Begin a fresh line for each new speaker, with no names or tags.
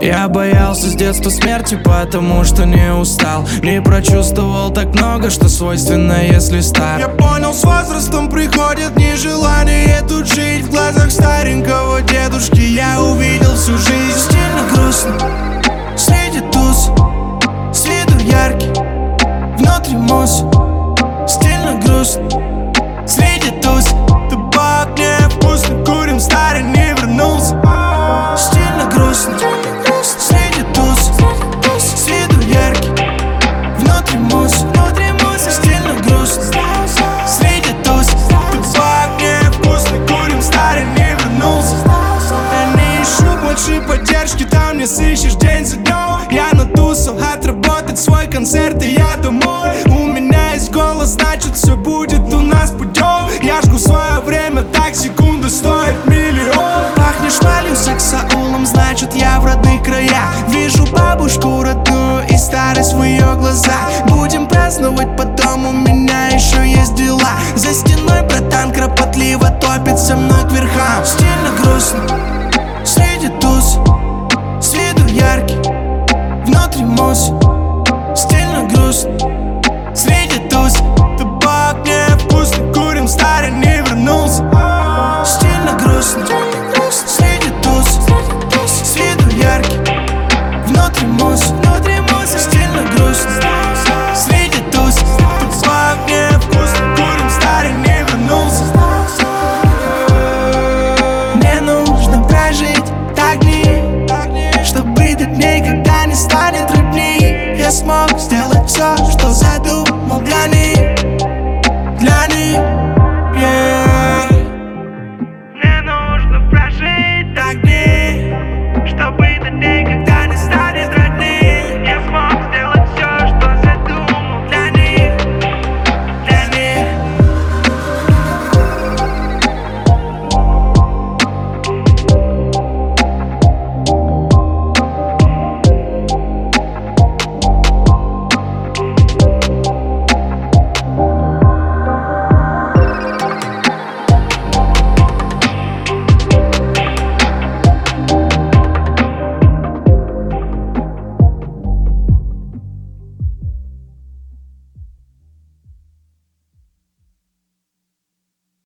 Я боялся с детства смерти, потому что не устал. Не прочувствовал так много, что свойственно, если стар.
Я понял, с возрастом приходит нежелание тут жить. В глазах старенького дедушки я увидел всю жизнь.
Стильно грустно, среди туз, с виду яркий, внутри мусс. Стильно грустно, среди туз.
Табак невкусный, курим, старый не вернулся.
Стильно грустно, среди туз, с виду яркий, внутри мусс. Стильно грустно, среди туз.
Табак невкусный, курим, старый не вернулся. Я не ищу больше поддержки, там не сыщешь день за днем. Я на тусах отработать свой концерт, и я домой. У меня есть голос, значит все будет у нас путем. Я жгу свое время, так секунда стоит миллион.
Пахнешь валью, саксаулом, значит я в родные края. Вижу бабушку родную и старость в ее глазах. Будем праздновать потом, у меня еще есть дела. За стеной братан кропотливо топит со мной к верхам. Стильно грустно, среди туз, с виду яркий, внутри мусс. Стильно грустно, среди туз.
Табак невкусный, курим, старый не вернулся.
Стильно грустно, среди туз, с виду яркий, внутри мусс. Стильно грустно, среди туз.
Табак невкусный, курим, старый не вернулся.
Мне нужно прожить так дни, чтобы до дней, когда не станет трудней. Я смог